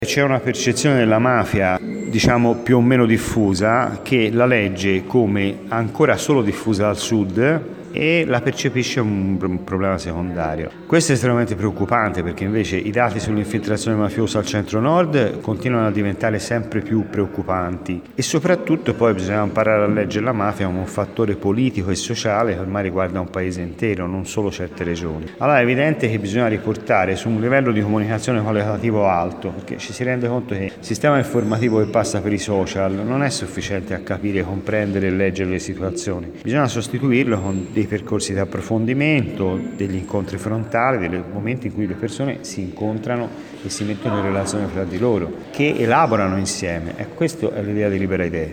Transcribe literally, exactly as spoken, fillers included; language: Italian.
C'è una percezione della mafia, diciamo più o meno diffusa, che la legge come ancora solo diffusa al sud e la percepisce un, un problema secondario. Questo è estremamente preoccupante perché invece i dati sull'infiltrazione mafiosa al centro-nord continuano a diventare sempre più preoccupanti e soprattutto poi bisogna imparare a leggere la mafia come un fattore politico e sociale che ormai riguarda un paese intero, non solo certe regioni. Allora è evidente che bisogna riportare su un livello di comunicazione qualitativo alto, perché ci si rende conto che il sistema informativo che passa per i social non è sufficiente a capire, comprendere e leggere le situazioni. Bisogna sostituirlo con dei percorsi di approfondimento, degli incontri frontali, dei momenti in cui le persone si incontrano e si mettono in relazione fra di loro, che elaborano insieme. E questa è l'idea di Libera Idee.